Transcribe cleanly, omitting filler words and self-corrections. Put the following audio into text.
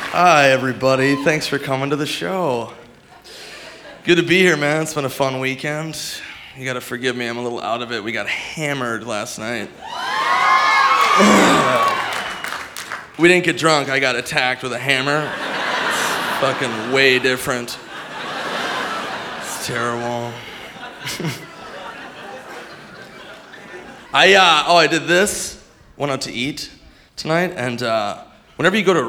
Hi, everybody. Thanks for coming to the show. Good to be here, man. It's been a fun weekend. You gotta forgive me, I'm a little out of it. We got hammered last night. We didn't get drunk, I got attacked with a hammer. It's fucking way different. It's terrible. I did this, went out to eat tonight, and whenever you go to